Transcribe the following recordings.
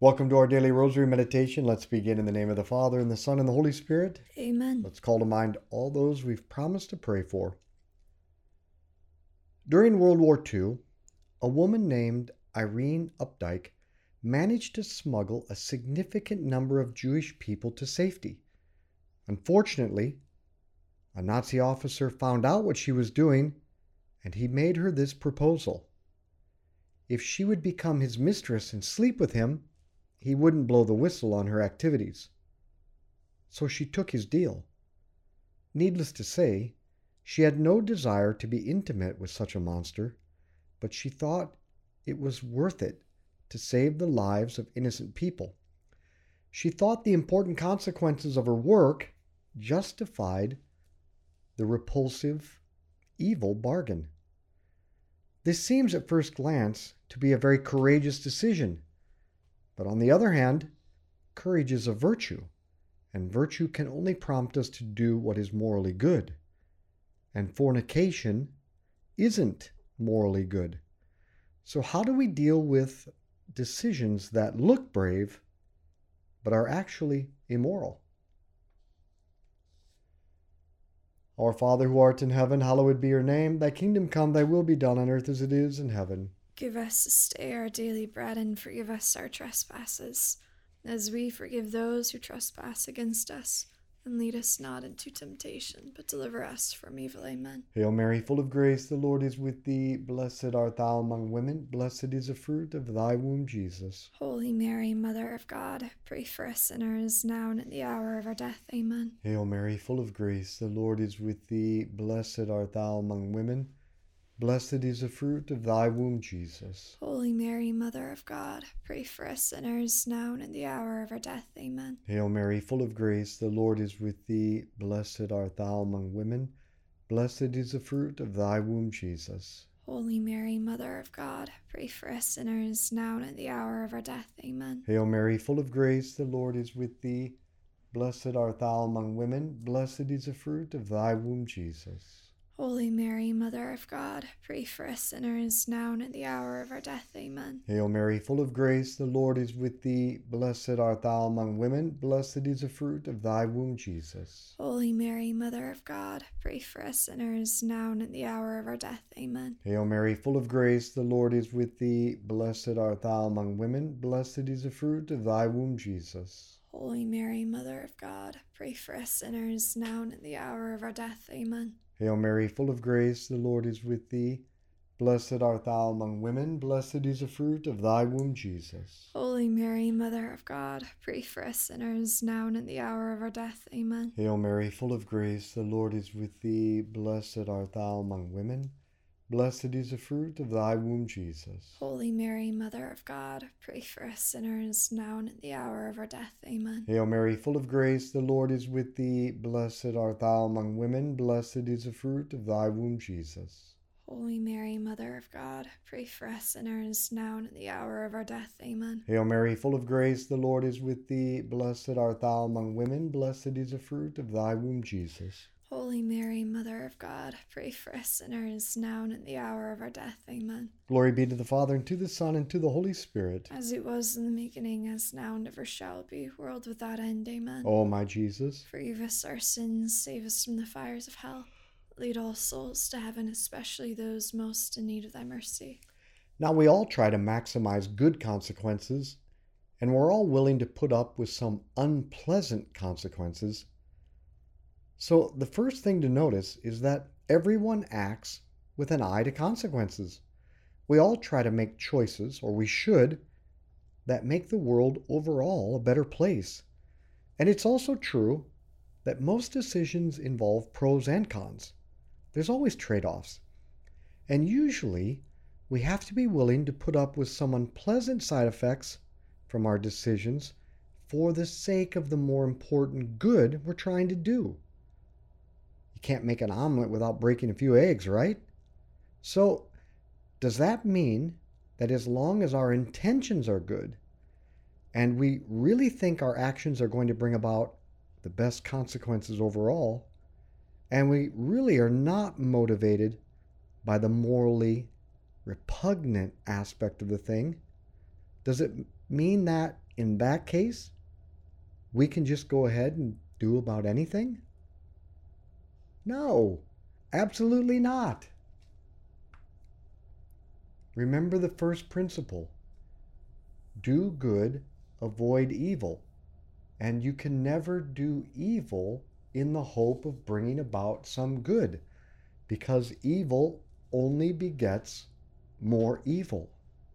Welcome to our daily rosary meditation. Let's begin in the name of the Father, and the Son, and the Holy Spirit. Amen. Let's call to mind all those we've promised to pray for. During World War II, a woman named Irene Updike managed to smuggle a significant number of Jewish people to safety. Unfortunately, a Nazi officer found out what she was doing, and he made her this proposal. If she would become his mistress and sleep with him, he wouldn't blow the whistle on her activities. So she took his deal. Needless to say, she had no desire to be intimate with such a monster, but she thought it was worth it to save the lives of innocent people. She thought the important consequences of her work justified the repulsive, evil bargain. This seems at first glance to be a very courageous decision. But on the other hand, courage is a virtue, and virtue can only prompt us to do what is morally good. And fornication isn't morally good. So how do we deal with decisions that look brave, but are actually immoral? Our Father who art in heaven, hallowed be your name. Thy kingdom come, thy will be done on earth as it is in heaven. Give us this day our daily bread, and forgive us our trespasses, as we forgive those who trespass against us. And lead us not into temptation, but deliver us from evil. Amen. Hail Mary, full of grace, the Lord is with thee. Blessed art thou among women. Blessed is the fruit of thy womb, Jesus. Holy Mary, Mother of God, pray for us sinners, now and at the hour of our death. Amen. Hail Mary, full of grace, the Lord is with thee. Blessed art thou among women. Blessed is the fruit of thy womb, Jesus. Holy Mary, Mother of God, pray for us sinners, now and at the hour of our death. Amen. Hail Mary, full of grace, the Lord is with thee. Blessed art thou among women. Blessed is the fruit of thy womb, Jesus. Holy Mary, Mother of God, pray for us sinners, now and at the hour of our death. Amen. Hail Mary, full of grace, the Lord is with thee. Blessed art thou among women. Blessed is the fruit of thy womb, Jesus. Holy Mary, Mother of God, pray for us sinners, now and at the hour of our death. Amen. Hail Mary, full of grace, the Lord is with thee. Blessed art thou among women. Blessed is the fruit of thy womb, Jesus. Holy Mary, Mother of God, pray for us sinners, now and at the hour of our death. Amen. Hail Mary, full of grace, the Lord is with thee. Blessed art thou among women. Blessed is the fruit of thy womb, Jesus. Holy Mary, Mother of God, pray for us sinners, now and at the hour of our death. Amen. Hail Mary, full of grace, the Lord is with thee. Blessed art thou among women. Blessed is the fruit of thy womb, Jesus. Holy Mary, Mother of God, pray for us sinners, now and at the hour of our death. Amen. Hail Mary, full of grace, the Lord is with thee. Blessed art thou among women. Blessed is the fruit of thy womb, Jesus. Holy Mary, Mother of God, pray for us sinners, now and at the hour of our death. Amen. Hail Mary, full of grace, the Lord is with thee. Blessed art thou among women. Blessed is the fruit of thy womb, Jesus. Holy Mary, Mother of God, pray for us sinners, now and at the hour of our death. Amen. Hail Mary, full of grace, the Lord is with thee. Blessed art thou among women. Blessed is the fruit of thy womb, Jesus. Holy Mary, Mother of God, pray for us sinners, now and at the hour of our death. Amen. Glory be to the Father, and to the Son, and to the Holy Spirit. As it was in the beginning, as now, and ever shall be, world without end. Amen. O my Jesus, forgive us our sins, save us from the fires of hell. Lead all souls to heaven, especially those most in need of thy mercy. now we all try to maximize good consequences, and we're all willing to put up with some unpleasant consequences. So the first thing to notice is that everyone acts with an eye to consequences. We all try to make choices, or we should, that make the world overall a better place. And it's also true that most decisions involve pros and cons. There's always trade-offs. And usually, we have to be willing to put up with some unpleasant side effects from our decisions for the sake of the more important good we're trying to do. You can't make an omelet without breaking a few eggs, right? So, does that mean that as long as our intentions are good and we really think our actions are going to bring about the best consequences overall, and we really are not motivated by the morally repugnant aspect of the thing, does it mean that in that case, we can just go ahead and do about anything? No, absolutely not. Remember the first principle. Do good, avoid evil. And you can never do evil in the hope of bringing about some good, because evil only begets more evil.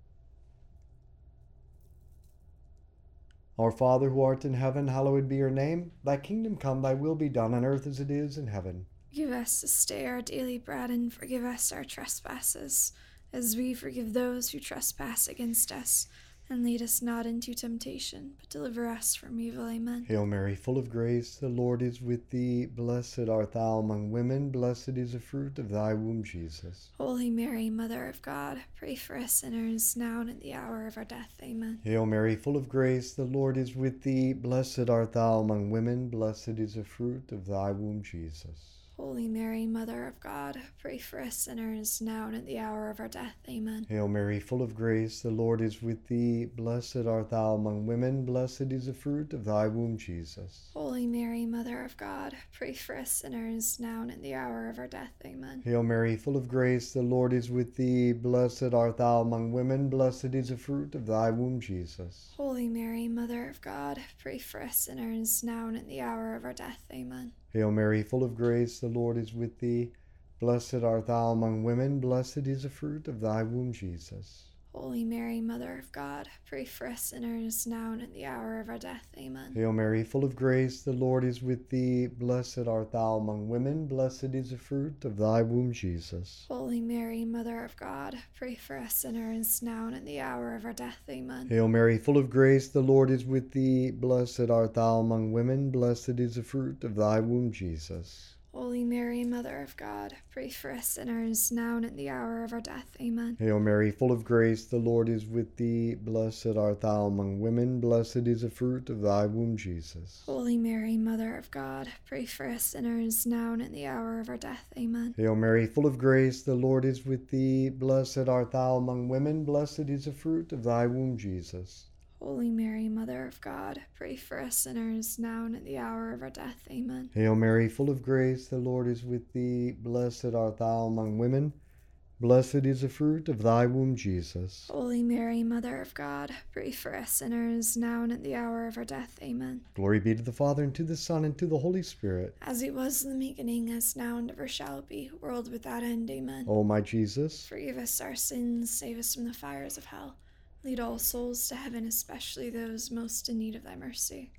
Our Father who art in heaven, hallowed be your name. Thy kingdom come, thy will be done on earth as it is in heaven. Give us this day our daily bread, and forgive us our trespasses, as we forgive those who trespass against us. And lead us not into temptation, but deliver us from evil. Amen. Hail Mary, full of grace, the Lord is with thee. Blessed art thou among women, blessed is the fruit of thy womb, Jesus. Holy Mary, Mother of God, pray for us sinners, now and at the hour of our death. Amen. Hail Mary, full of grace, the Lord is with thee. Blessed art thou among women, blessed is the fruit of thy womb, Jesus. Holy Mary, Mother of God, pray for us sinners, now and at the hour of our death. Amen. Hail Mary, full of grace, the Lord is with thee. Blessed art thou among women, blessed is the fruit of thy womb, Jesus. Holy Mary, Mother of God, pray for us sinners, now and at the hour of our death. Amen. Hail Mary, full of grace, the Lord is with thee. Blessed art thou among women, blessed is the fruit of thy womb, Jesus. Holy Mary, Mother of God, pray for us sinners, now and at the hour of our death. Amen. Hail Mary, full of grace, the Lord is with thee. Blessed art thou among women, blessed is the fruit of thy womb, Jesus. Holy Mary, Mother of God, pray for us sinners, now and at the hour of our death. Amen. Hail Mary, full of grace, the Lord is with thee. Blessed art thou among women, blessed is the fruit of thy womb, Jesus. Holy Mary, Mother of God, pray for us sinners, now and at the hour of our death. Amen. Hail Mary, full of grace, the Lord is with thee. Blessed art thou among women, blessed is the fruit of thy womb, Jesus. Holy Mary, Mother of God, pray for us sinners, now and at the hour of our death. Amen. Hail Mary, full of grace, the Lord is with thee. Blessed art thou among women, blessed is the fruit of thy womb, Jesus. Holy Mary, Mother of God, pray for us sinners, now and at the hour of our death. Amen. Hail Mary, full of grace, the Lord is with thee. Blessed art thou among women, blessed is the fruit of thy womb, Jesus. Holy Mary, Mother of God, pray for us sinners, now and at the hour of our death. Amen. Hail Mary, full of grace, the Lord is with thee. Blessed art thou among women, blessed is the fruit of thy womb, Jesus. Holy Mary, Mother of God, pray for us sinners, now and at the hour of our death. Amen. Glory be to the Father, and to the Son, and to the Holy Spirit. As it was in the beginning, as now, and ever shall be, world without end. Amen. O my Jesus, Forgive us our sins, save us from the fires of hell. Lead all souls to heaven, especially those most in need of thy mercy.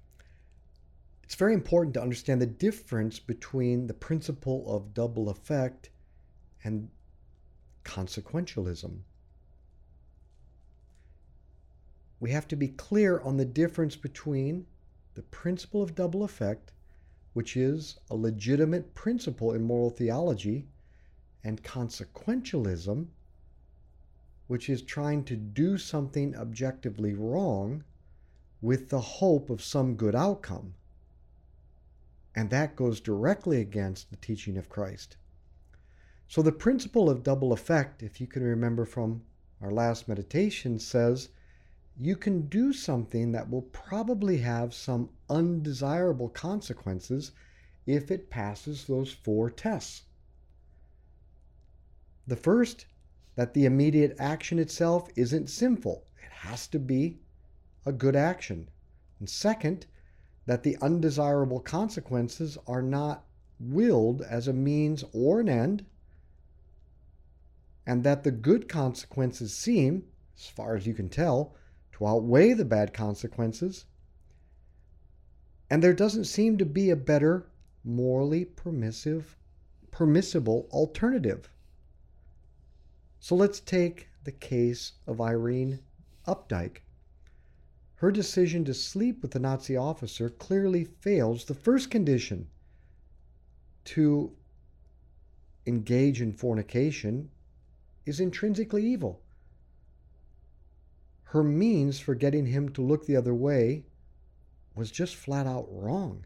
it's very important to understand the difference between the principle of double effect and consequentialism. We have to be clear on the difference between the principle of double effect, which is a legitimate principle in moral theology, and consequentialism, which is trying to do something objectively wrong with the hope of some good outcome. And that goes directly against the teaching of Christ. So the principle of double effect, if you can remember from our last meditation, says you can do something that will probably have some undesirable consequences if it passes those 4 tests. The first, that the immediate action itself isn't sinful. It has to be a good action. And second, that the undesirable consequences are not willed as a means or an end, and that the good consequences seem, as far as you can tell, to outweigh the bad consequences, and there doesn't seem to be a better, morally permissible alternative. So let's take the case of Irene Updike. Her decision to sleep with the Nazi officer clearly fails the first condition. To engage in fornication is intrinsically evil. Her means for getting him to look the other way was just flat out wrong.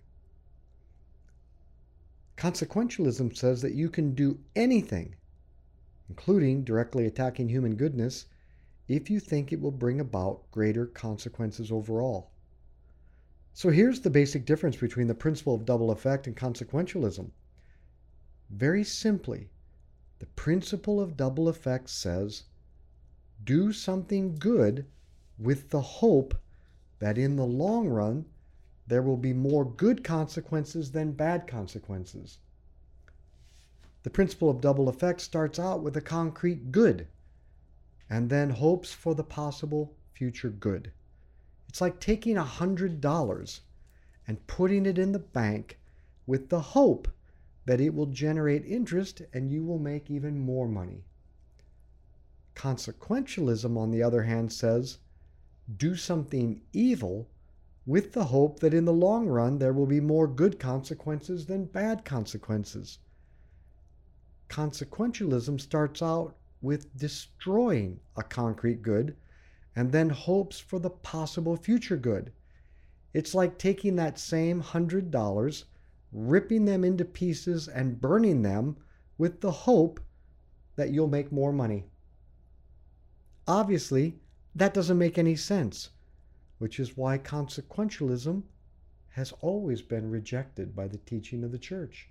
Consequentialism says that you can do anything, including directly attacking human goodness, if you think it will bring about greater consequences overall. So here's the basic difference between the principle of double effect and consequentialism. Very simply, the principle of double effect says, do something good with the hope that in the long run, there will be more good consequences than bad consequences. The principle of double effect starts out with a concrete good and then hopes for the possible future good. It's like taking $100 and putting it in the bank with the hope that it will generate interest and you will make even more money. Consequentialism, on the other hand, says, do something evil with the hope that in the long run there will be more good consequences than bad consequences. Consequentialism starts out with destroying a concrete good and then hopes for the possible future good. It's like taking that same $100, ripping them into pieces and burning them with the hope that you'll make more money. Obviously, that doesn't make any sense, which is why consequentialism has always been rejected by the teaching of the church.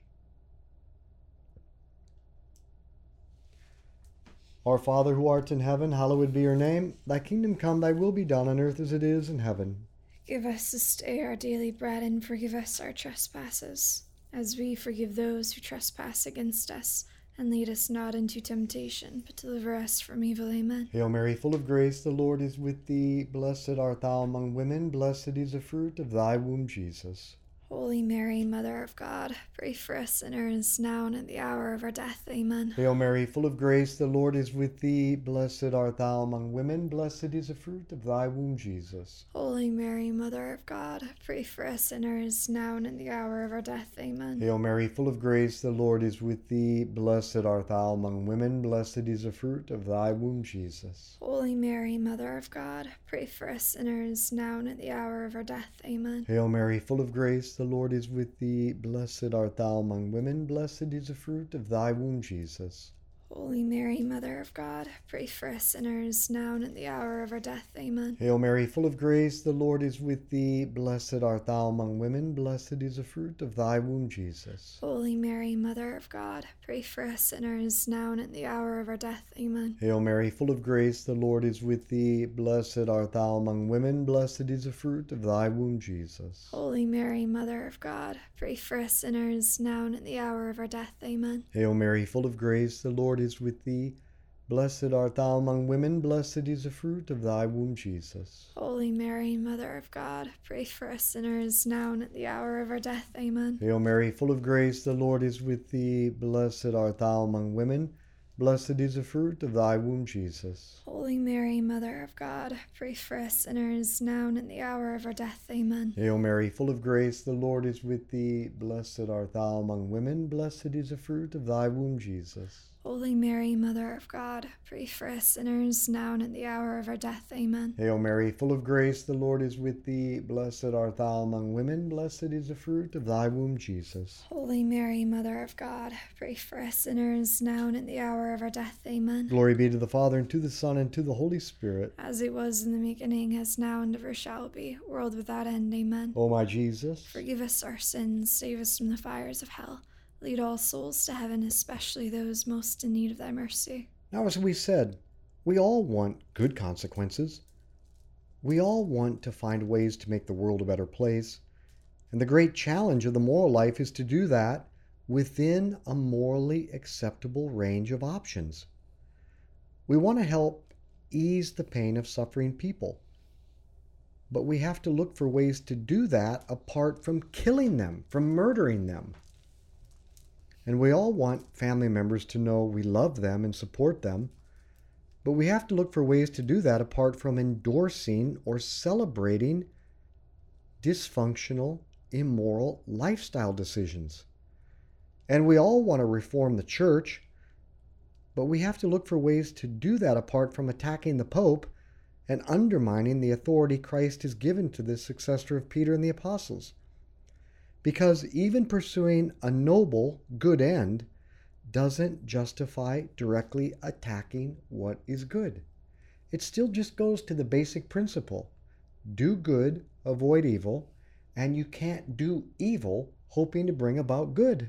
Our Father who art in heaven, hallowed be your name. Thy kingdom come, thy will be done on earth as it is in heaven. Give us this day our daily bread, and forgive us our trespasses, as we forgive those who trespass against us. And lead us not into temptation, but deliver us from evil. Amen. Hail Mary, full of grace, the Lord is with thee. Blessed art thou among women, blessed is the fruit of thy womb, Jesus. Holy Mary, Mother of God, pray for us sinners, now and at the hour of our death. Amen. Hail Mary, full of grace, the Lord is with thee. Blessed art thou among women, blessed is the fruit of thy womb, Jesus. Holy Mary, Mother of God, pray for us sinners, now and at the hour of our death. Amen. Hail Mary, full of grace, the Lord is with thee. Blessed art thou among women, blessed is the fruit of thy womb, Jesus. Holy Mary, Mother of God, pray for us sinners, now and at the hour of our death. Amen. Hail Mary, full of grace, the Lord is with thee. Blessed art thou among women, blessed is the fruit of thy womb, Jesus. Holy Mary, Mother of God, pray for us sinners, now and at the hour of our death. Amen. Hail Mary, full of grace, the Lord is with thee. Blessed art thou among women, blessed is the fruit of thy womb, Jesus. Holy Mary, Mother of God, pray for us sinners, now and at the hour of our death. Amen. Hail Mary, full of grace, the Lord is with thee. Blessed art thou among women, blessed is the fruit of thy womb, Jesus. Holy Mary, Mother of God, pray for us sinners, now and at the hour of our death. Amen. Hail Mary, full of grace, the Lord is with thee. Blessed art thou among women, blessed is the fruit of thy womb, Jesus. Holy Mary, Mother of God, pray for us sinners, now and at the hour of our death. Amen. Hail Mary, full of grace, the Lord is with thee. Blessed art thou among women, blessed is the fruit of thy womb, Jesus. Holy Mary, Mother of God, pray for us sinners, now and at the hour of our death. Amen. Hail Mary, full of grace, the Lord is with thee. Blessed art thou among women, blessed is the fruit of thy womb, Jesus. Holy Mary, Mother of God, pray for us sinners, now and at the hour of our death. Amen. Hail Mary, full of grace, the Lord is with thee. Blessed art thou among women, blessed is the fruit of thy womb, Jesus. Holy Mary, Mother of God, pray for us sinners, now and at the hour of our death. Amen. Glory be to the Father, and to the Son, and to the Holy Spirit. As it was in the beginning, as now, and ever shall be, world without end. Amen. O my Jesus, Forgive us our sins, save us from the fires of hell. Lead all souls to heaven, especially those most in need of thy mercy. now as we said, we all want good consequences. We all want to find ways to make the world a better place. And the great challenge of the moral life is to do that within a morally acceptable range of options. We want to help ease the pain of suffering people. But we have to look for ways to do that apart from killing them, from murdering them. And we all want family members to know we love them and support them. But we have to look for ways to do that apart from endorsing or celebrating dysfunctional, immoral lifestyle decisions. And we all want to reform the church, but we have to look for ways to do that apart from attacking the Pope and undermining the authority Christ has given to the successor of Peter and the apostles. Because even pursuing a noble, good end doesn't justify directly attacking what is good. it still just goes to the basic principle. Do good, avoid evil, and you can't do evil hoping to bring about good.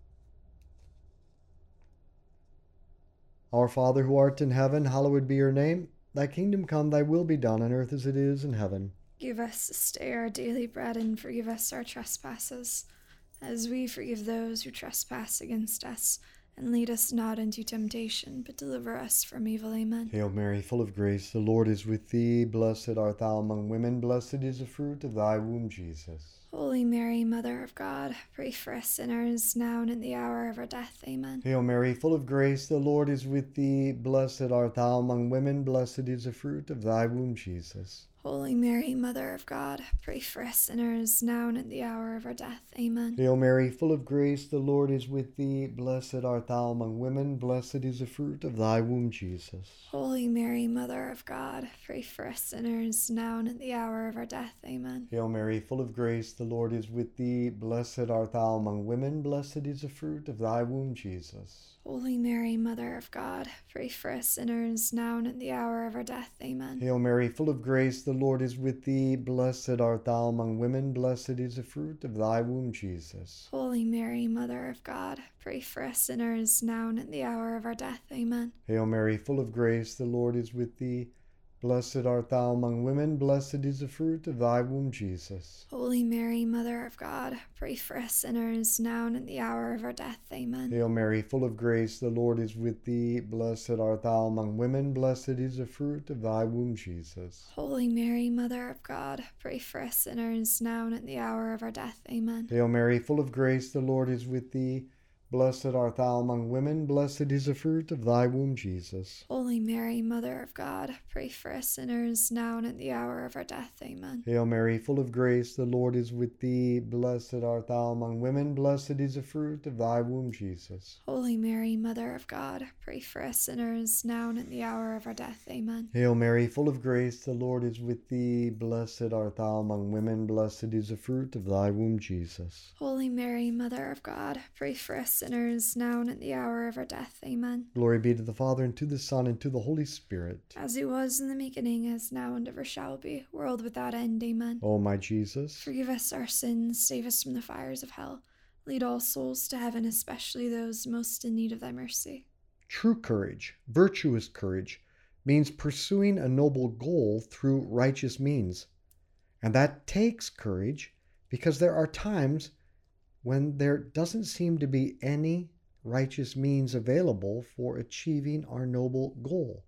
Our Father who art in heaven, hallowed be your name. Thy kingdom come, thy will be done on earth as it is in heaven. Give us this day our daily bread, and forgive us our trespasses, as we forgive those who trespass against us. And lead us not into temptation, but deliver us from evil. Amen. Hail Mary, full of grace, the Lord is with thee. Blessed art thou among women, blessed is the fruit of thy womb, Jesus. Holy Mary, Mother of God, pray for us sinners, now and at the hour of our death. Amen. Hail Mary, full of grace, the Lord is with thee. Blessed art thou among women, blessed is the fruit of thy womb, Jesus. Holy Mary, Mother of God, pray for us sinners, now and at the hour of our death. Amen. Hail Mary, full of grace, the Lord is with thee. Blessed art thou among women, blessed is the fruit of thy womb, Jesus. Holy Mary, Mother of God, pray for us sinners, now and at the hour of our death. Amen. Hail Mary, full of grace, the Lord is with thee. Blessed art thou among women, blessed is the fruit of thy womb, Jesus. Holy Mary, Mother of God, pray for us sinners, now and at the hour of our death. Amen. Hail Mary, full of grace, the Lord is with thee. Blessed art thou among women, blessed is the fruit of thy womb, Jesus. Holy Mary, Mother of God, pray for us sinners, now and at the hour of our death. Amen. Hail Mary, full of grace, the Lord is with thee. Blessed art thou among women, blessed is the fruit of thy womb, Jesus. Holy Mary, Mother of God, pray for us sinners, now and at the hour of our death. Amen. Hail Mary, full of grace, the Lord is with thee. Blessed art thou among women, blessed is the fruit of thy womb, Jesus. Holy Mary, Mother of God, pray for us sinners, now and at the hour of our death. Amen. Hail Mary, full of grace, the Lord is with thee. Blessed art thou among women, blessed is the fruit of thy womb, Jesus. Holy Mary, Mother of God, pray for us sinners, now and at the hour of our death. Amen. Hail Mary, full of grace, the Lord is with thee. Blessed art thou among women, blessed is the fruit of thy womb, Jesus. Holy Mary, Mother of God, pray for us sinners, now and at the hour of our death. Amen. Hail Mary, full of grace, the Lord is with thee. Blessed art thou among women, blessed is the fruit of thy womb, Jesus. Holy Mary, Mother of God, pray for us sinners, now and at the hour of our death. Amen. Glory be to the Father, and to the Son, and to the Holy Spirit. As it was in the beginning, as now, and ever shall be, world without end. Amen. O my Jesus, Forgive us our sins, save us from the fires of hell. Lead all souls to heaven, especially those most in need of thy mercy. true courage, virtuous courage, means pursuing a noble goal through righteous means. And that takes courage because there are times when there doesn't seem to be any righteous means available for achieving our noble goal.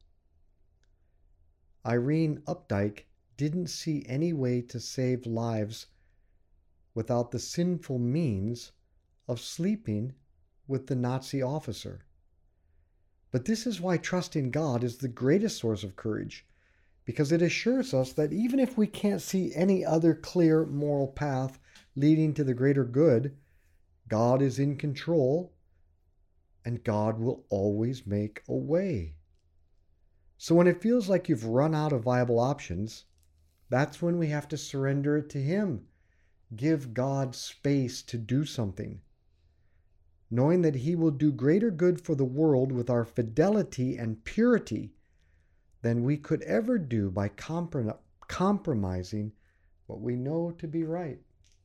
Irene Updike didn't see any way to save lives without the sinful means of sleeping with the Nazi officer. But this is why trusting God is the greatest source of courage, because it assures us that even if we can't see any other clear moral path leading to the greater good, God is in control and God will always make a way. So when it feels like you've run out of viable options, that's when we have to surrender it to Him. Give God space to do something, knowing that He will do greater good for the world with our fidelity and purity than we could ever do by compromising what we know to be right.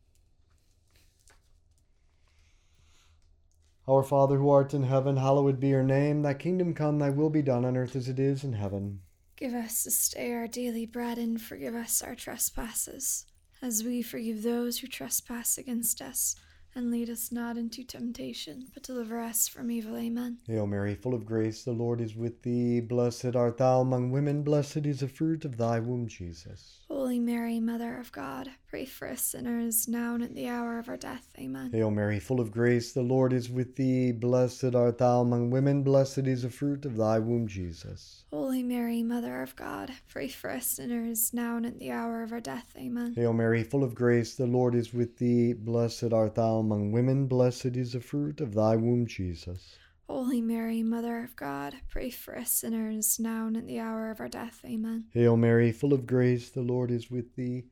Our Father who art in heaven, hallowed be your name. Thy kingdom come, thy will be done on earth as it is in heaven. Give us this day our daily bread, and forgive us our trespasses, as we forgive those who trespass against us. And lead us not into temptation, but deliver us from evil. Amen. Hail Mary, full of grace, the Lord is with thee. Blessed art thou among women, blessed is the fruit of thy womb, Jesus. Holy Mary, Mother of God, pray for us sinners, now and at the hour of our death. Amen. Hail Mary, full of grace, the Lord is with thee. Blessed art thou among women, blessed is the fruit of thy womb, Jesus. Holy Mary, Mother of God, pray for us sinners, now and at the hour of our death. Amen. Hail Mary, full of grace, the Lord is with thee. Blessed art thou among women, blessed is the fruit of thy womb, Jesus. Holy Mary, Mother of God, pray for us sinners, now and at the hour of our death. Amen. Hail Mary, full of grace, the Lord is with thee.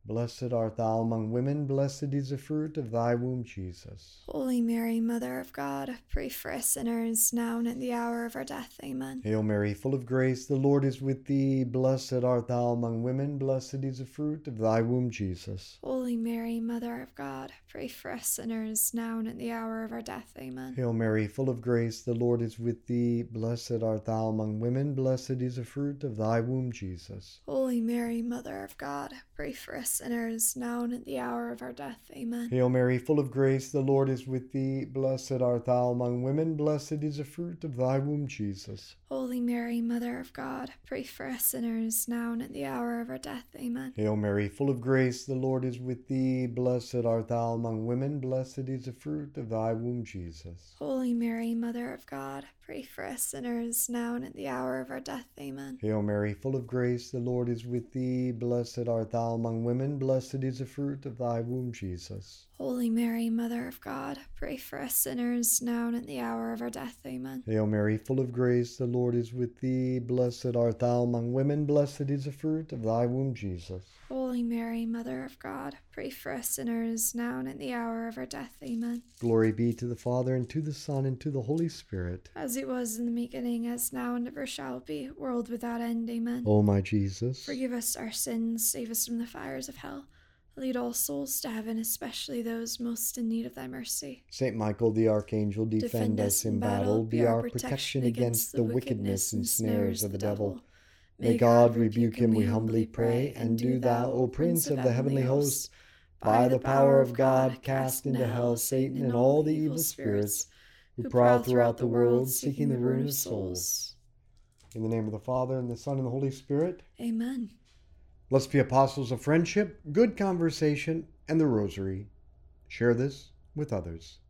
Blessed art thou among women, blessed is the fruit of thy womb, Jesus. Holy Mary, Mother of God, pray for us sinners, now and at the hour of our death. Amen. Hail Mary, full of grace, the Lord is with thee. Blessed art thou among women, blessed is the fruit of thy womb, Jesus. Holy Mary, Mother of God, pray for us sinners, now and at the hour of our death. Amen. Hail Mary, full of grace, the Lord is with thee. Blessed art thou among women, blessed is the fruit of thy womb, Jesus. Holy Mary, Mother of God, pray for us sinners, now and at the hour of our death. Amen. Hail Mary, full of grace, the Lord is with thee. Blessed art thou among women, blessed is the fruit of thy womb, Jesus. Holy Mary, Mother of God, pray for us sinners, now and at the hour of our death. Amen. Hail Mary, full of grace, the Lord is with thee. Blessed art thou among women, blessed is the fruit of thy womb, Jesus. Holy Mary, Mother of God, pray for us sinners, now and at the hour of our death. Amen. Hail Mary, full of grace, the Lord is with thee. Blessed art thou among women, blessed is the fruit of thy womb, Jesus. Holy Mary, Mother of God, pray for us sinners, now and at the hour of our death. Amen. Hail Mary, full of grace, the Lord is with thee. Blessed art thou among women, blessed is the fruit of thy womb, Jesus. Holy Mary, Mother of God, pray for us sinners, now and at the hour of our death. Amen. Glory be to the Father, and to the Son, and to the Holy Spirit. As it was in the beginning, as now, and ever shall be, world without end. Amen. O my Jesus, Forgive us our sins, save us from the fires of hell. Lead all souls to heaven, especially those most in need of thy mercy. Saint Michael the Archangel, defend us in battle. Be our protection against the wickedness and snares of the devil. May God rebuke him, we humbly pray. And do thou, O Prince of the heavenly host, by the power of God, cast into hell Satan and all the evil spirits who prowl throughout the world, seeking the ruin of souls. In the name of the Father, and the Son, and the Holy Spirit. Amen. Let's be apostles of friendship, good conversation, and the rosary. Share this with others.